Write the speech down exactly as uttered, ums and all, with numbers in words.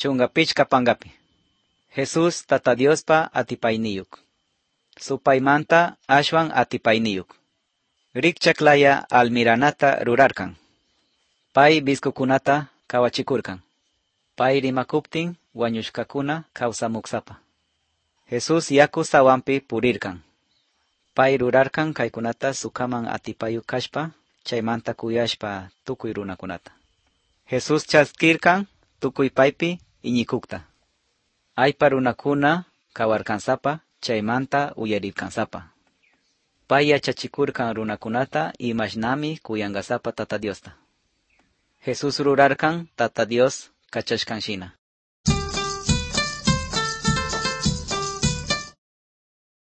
chunga pichka pangapi. Jesús tata Diospa atipayniyuk. Supaymanta ashwan atipayniyuk. Rikchaklaya almiranata rurarkan. Pay biskukunata kawachikurkan. Pay rimakuptin wañushkakuna kawsamuksapa. Jesús yaku sawampi purirkan. Pay rurarkan kaykunata sukaman atipayuk kashpa, chaymanta kuyashpa tukuy runakunata. Jesús chaskirkan tukuy paypi iñikukta. Aypa runakuna kawarkansapa, chaymanta uyarirkansapa. Pay yachachikurkan runakunata imashnami kuyangasapa tata Diosta. Jesús rurarkan tata Dios kachashkanshina.